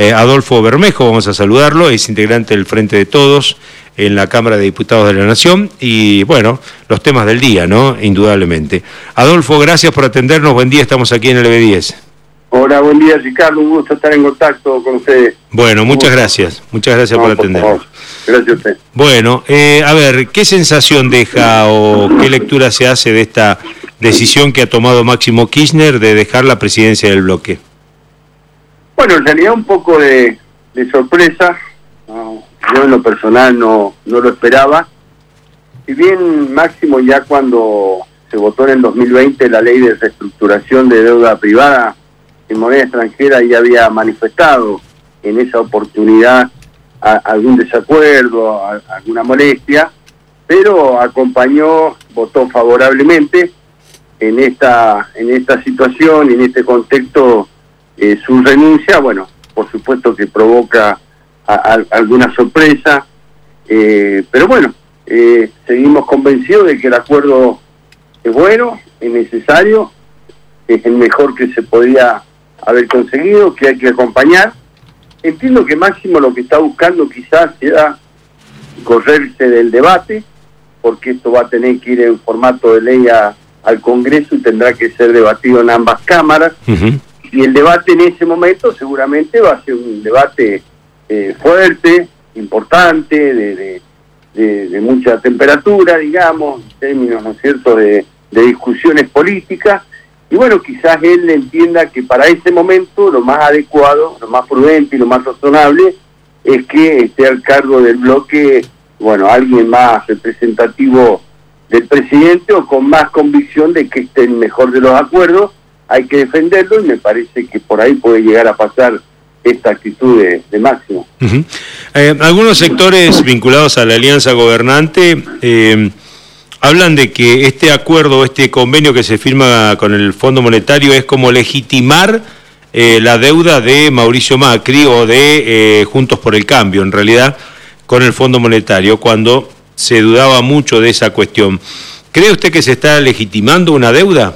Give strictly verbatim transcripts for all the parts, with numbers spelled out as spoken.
eh, Adolfo Bermejo, vamos a saludarlo, es integrante del Frente de Todos en la Cámara de Diputados de la Nación, y bueno, los temas del día, ¿no? Indudablemente. Adolfo, gracias por atendernos, buen día, estamos aquí en el B diez. Hola, buen día, Ricardo, un gusto estar en contacto con ustedes. Bueno, muchas gracias, muchas gracias no, por atendernos. Por gracias a usted. Bueno, eh, a ver, ¿qué sensación deja o qué lectura se hace de esta decisión que ha tomado Máximo Kirchner de dejar la presidencia del bloque? Bueno, en realidad un poco de, de sorpresa, no, yo en lo personal no, no lo esperaba. Si bien Máximo ya cuando se votó en el dos mil veinte la ley de reestructuración de deuda privada en moneda extranjera, ya había manifestado en esa oportunidad a, algún desacuerdo, a, alguna molestia, pero acompañó, votó favorablemente en esta en esta situación, en este contexto, eh, su renuncia, bueno, por supuesto que provoca a, a, alguna sorpresa, eh, pero bueno, eh, seguimos convencidos de que el acuerdo es bueno, es necesario, es el mejor que se podía haber conseguido, que hay que acompañar. Entiendo que Máximo lo que está buscando quizás sea correrse del debate, porque esto va a tener que ir en formato de ley a, al Congreso y tendrá que ser debatido en ambas cámaras. Uh-huh. Y el debate en ese momento seguramente va a ser un debate eh, fuerte, importante, de, de, de, de mucha temperatura, digamos, en términos, ¿no es cierto?, de, de discusiones políticas. Y bueno, quizás él entienda que para ese momento lo más adecuado, lo más prudente y lo más razonable es que esté al cargo del bloque, bueno, alguien más representativo del presidente o con más convicción de que esté el mejor de los acuerdos. Hay que defenderlo y me parece que por ahí puede llegar a pasar esta actitud de, de Máximo. Uh-huh. Eh, algunos sectores vinculados a la alianza gobernante eh, hablan de que este acuerdo, este convenio que se firma con el Fondo Monetario es como legitimar eh, la deuda de Mauricio Macri o de eh, Juntos por el Cambio, en realidad, con el Fondo Monetario, cuando se dudaba mucho de esa cuestión. ¿Cree usted que se está legitimando una deuda?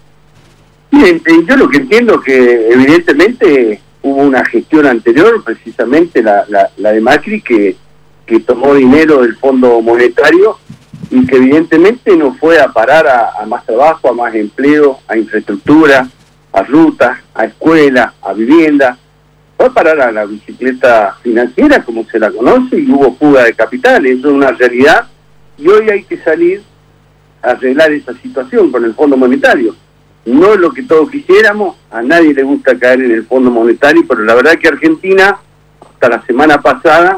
Miren, yo lo que entiendo es que evidentemente hubo una gestión anterior, precisamente la, la, la de Macri, que, que tomó dinero del Fondo Monetario y que evidentemente no fue a parar a, a más trabajo, a más empleo, a infraestructura, a rutas, a escuela, a vivienda. Fue a parar a la bicicleta financiera, como se la conoce, y hubo fuga de capitales. Eso es una realidad y hoy hay que salir a arreglar esa situación con el Fondo Monetario. No es lo que todos quisiéramos, a nadie le gusta caer en el Fondo Monetario, pero la verdad que Argentina, hasta la semana pasada,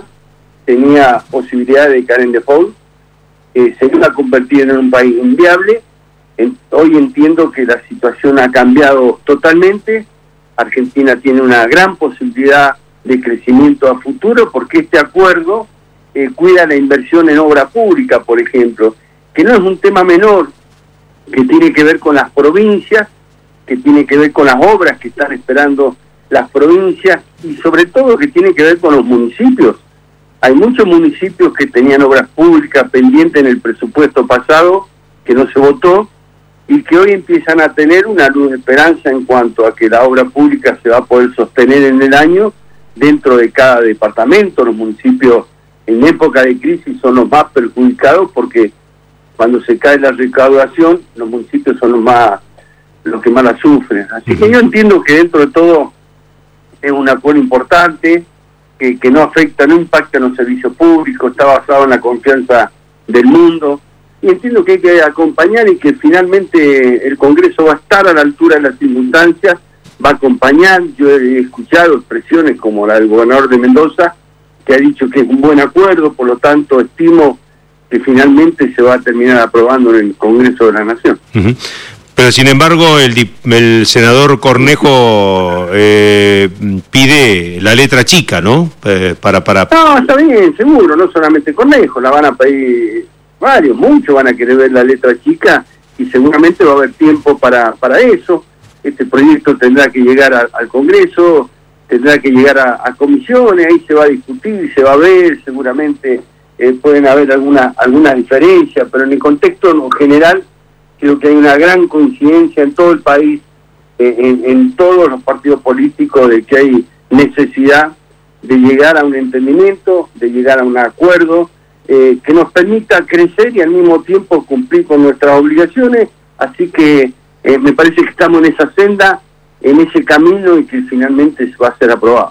tenía posibilidad de caer en default. Eh, se iba a convertir en un país inviable. En, hoy entiendo que la situación ha cambiado totalmente. Argentina tiene una gran posibilidad de crecimiento a futuro porque este acuerdo eh, cuida la inversión en obra pública, por ejemplo, que no es un tema menor, que tiene que ver con las provincias, que tiene que ver con las obras que están esperando las provincias y sobre todo que tiene que ver con los municipios. Hay muchos municipios que tenían obras públicas pendientes en el presupuesto pasado, que no se votó, y que hoy empiezan a tener una luz de esperanza en cuanto a que la obra pública se va a poder sostener en el año dentro de cada departamento. Los municipios en época de crisis son los más perjudicados porque cuando se cae la recaudación, los municipios son los más los que más la sufren. Así que yo entiendo que dentro de todo es un acuerdo importante, Que, que no afecta, no impacta en los servicios públicos, está basado en la confianza del mundo, y entiendo que hay que acompañar y que finalmente el Congreso va a estar a la altura de las circunstancias, va a acompañar. Yo he escuchado expresiones como la del gobernador de Mendoza, que ha dicho que es un buen acuerdo, por lo tanto estimo que finalmente se va a terminar aprobando en el Congreso de la Nación. Uh-huh. Pero sin embargo el, el senador Cornejo eh, pide la letra chica, ¿no? Eh, para, para... No, está bien, seguro, no solamente Cornejo, la van a pedir varios, muchos van a querer ver la letra chica y seguramente va a haber tiempo para, para eso. Este proyecto tendrá que llegar a, al Congreso, tendrá que llegar a, a comisiones, ahí se va a discutir y se va a ver, seguramente eh, pueden haber alguna, algunas diferencias, pero en el contexto general creo que hay una gran coincidencia en todo el país, eh, en, en todos los partidos políticos, de que hay necesidad de llegar a un entendimiento, de llegar a un acuerdo eh, que nos permita crecer y al mismo tiempo cumplir con nuestras obligaciones. Así que eh, me parece que estamos en esa senda, en ese camino, y que finalmente va a ser aprobado.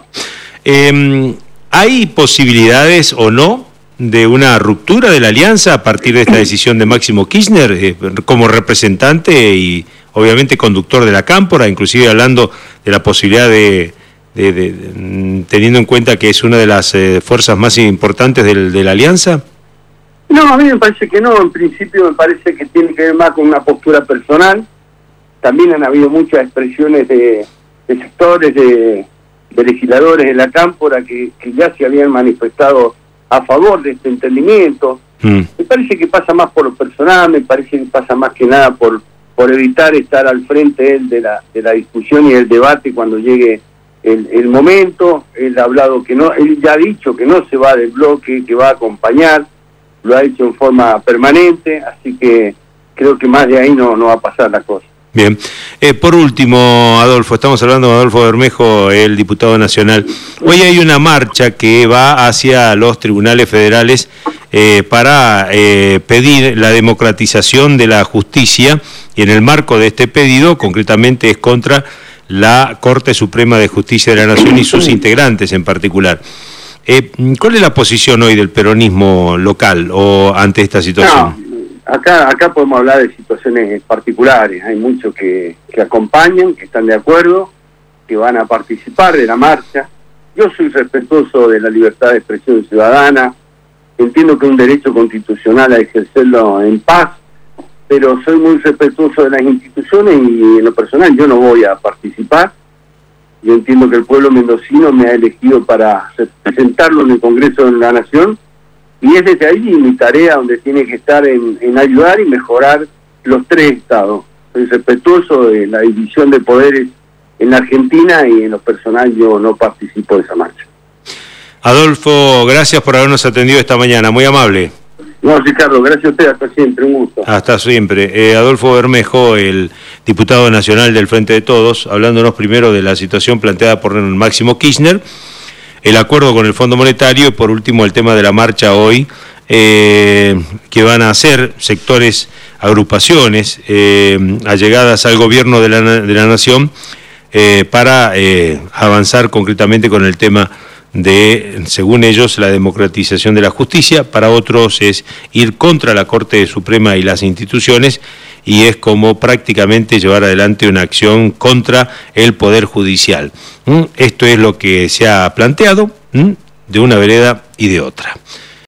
Eh, ¿Hay posibilidades o no de una ruptura de la alianza a partir de esta decisión de Máximo Kirchner eh, como representante y obviamente conductor de la Cámpora, inclusive hablando de la posibilidad de, de, de, de teniendo en cuenta que es una de las eh, fuerzas más importantes del, de la alianza? No, a mí me parece que no. En principio me parece que tiene que ver más con una postura personal. También han habido muchas expresiones de, de sectores, de, de legisladores de la Cámpora que, que ya se habían manifestado a favor de este entendimiento. Mm. Me parece que pasa más por lo personal, me parece que pasa más que nada por, por evitar estar al frente él de la, de la discusión y del debate cuando llegue el, el momento. Él ha hablado que no, él ya ha dicho que no se va del bloque, que va a acompañar, lo ha hecho en forma permanente, así que creo que más de ahí no, no va a pasar la cosa. Bien. Eh, por último, Adolfo, estamos hablando de Adolfo Bermejo, el diputado nacional. Hoy hay una marcha que va hacia los tribunales federales eh, para eh, pedir la democratización de la justicia, y en el marco de este pedido, concretamente, es contra la Corte Suprema de Justicia de la Nación y sus integrantes en particular. Eh, ¿Cuál es la posición hoy del peronismo local o ante esta situación? No. Acá acá podemos hablar de situaciones particulares. Hay muchos que, que acompañan, que están de acuerdo, que van a participar de la marcha. Yo soy respetuoso de la libertad de expresión ciudadana, entiendo que es un derecho constitucional a ejercerlo en paz, pero soy muy respetuoso de las instituciones y en lo personal yo no voy a participar. Yo entiendo que el pueblo mendocino me ha elegido para representarlo en el Congreso de la Nación, y es desde ahí mi tarea donde tiene que estar en, en ayudar y mejorar los tres estados. Soy respetuoso de la división de poderes en la Argentina y en lo personal yo no participo de esa marcha. Adolfo, gracias por habernos atendido esta mañana, muy amable. No, Ricardo, gracias a usted, hasta siempre, un gusto. Hasta siempre. Eh, Adolfo Bermejo, el diputado nacional del Frente de Todos, hablándonos primero de la situación planteada por Máximo Kirchner, el acuerdo con el Fondo Monetario y por último el tema de la marcha hoy, eh, que van a hacer sectores, agrupaciones eh, allegadas al gobierno de la, de la Nación eh, para eh, avanzar concretamente con el tema de, según ellos, la democratización de la justicia. Para otros es ir contra la Corte Suprema y las instituciones, y es como prácticamente llevar adelante una acción contra el Poder Judicial. ¿Mm? Esto es lo que se ha planteado, ¿Mm? de una vereda y de otra.